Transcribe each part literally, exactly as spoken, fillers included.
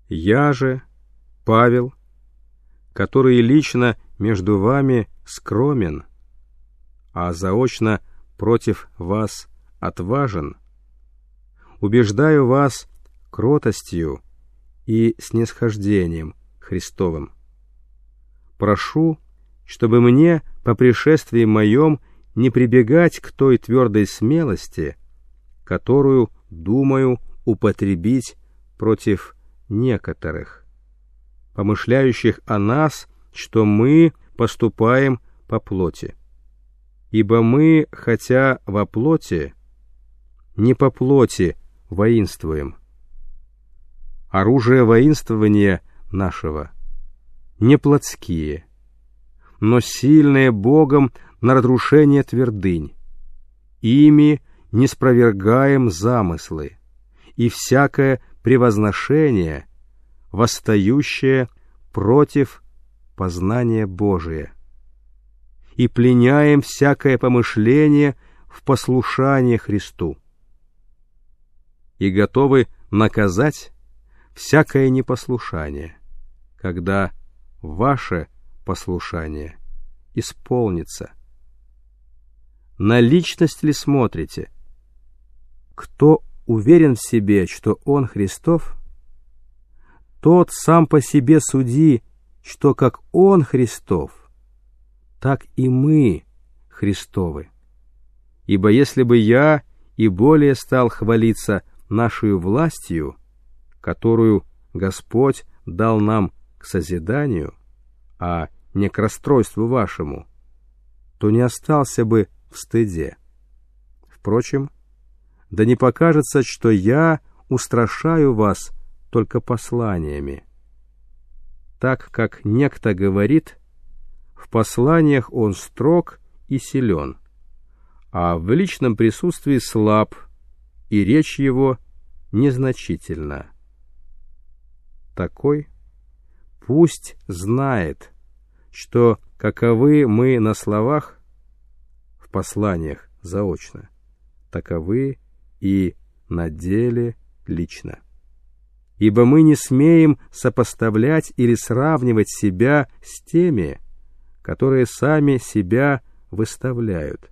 Я же, Павел, который лично между вами скромен, а заочно против вас отважен, убеждаю вас кротостью и снисхождением Христовым. Прошу, чтобы мне по пришествии моем не прибегать к той твердой смелости, которую думаю употребить против некоторых, помышляющих о нас, что мы поступаем по плоти. Ибо мы, хотя во плоти, не по плоти воинствуем. Оружие воинствования нашего не плотские, но сильные Богом на разрушение твердынь. Ими не спровергаем замыслы и всякое превозношение, восстающее против познания Божия, и пленяем всякое помышление в послушание Христу, и готовы наказать всякое непослушание, когда ваше послушание исполнится. На личность ли смотрите? Кто уверен в себе, что он Христов, тот сам по себе суди, что как он Христов, так и мы Христовы. Ибо если бы я и более стал хвалиться нашей властью, которую Господь дал нам к созиданию, а не к расстройству вашему, то не остался бы в стыде. Впрочем, да не покажется, что я устрашаю вас только посланиями. Так как некто говорит, в посланиях он строг и силен, а в личном присутствии слаб, и речь его незначительна. Такой пусть знает, что каковы мы на словах, в посланиях заочно, таковы и на деле лично. Ибо мы не смеем сопоставлять или сравнивать себя с теми, которые сами себя выставляют.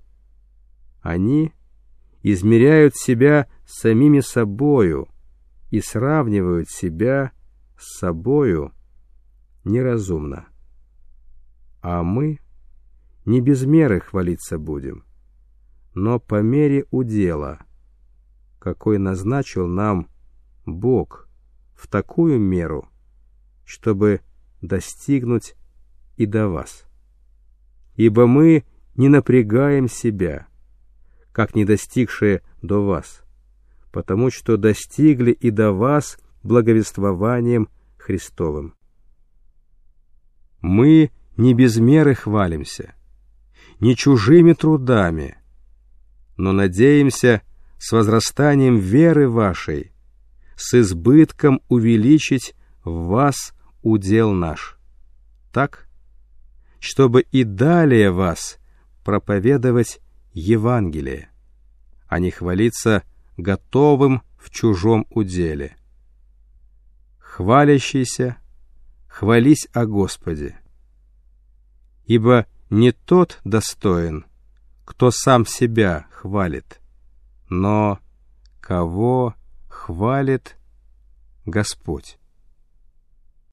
Они измеряют себя самими собою и сравнивают себя с собою неразумно. А мы не без меры хвалиться будем, но по мере удела, какой назначил нам Бог, в такую меру, чтобы достигнуть и до вас. Ибо мы не напрягаем себя, как не достигшие до вас, потому что достигли и до вас благовествованием Христовым. Мы не без меры хвалимся, не чужими трудами, но надеемся с возрастанием веры вашей, с избытком увеличить в вас удел наш, так, чтобы и далее вас проповедовать Евангелие, а не хвалиться готовым в чужом уделе. Хвалящийся, хвались о Господе, ибо не тот достоин, кто сам себя хвалит, но кого хвалит Господь.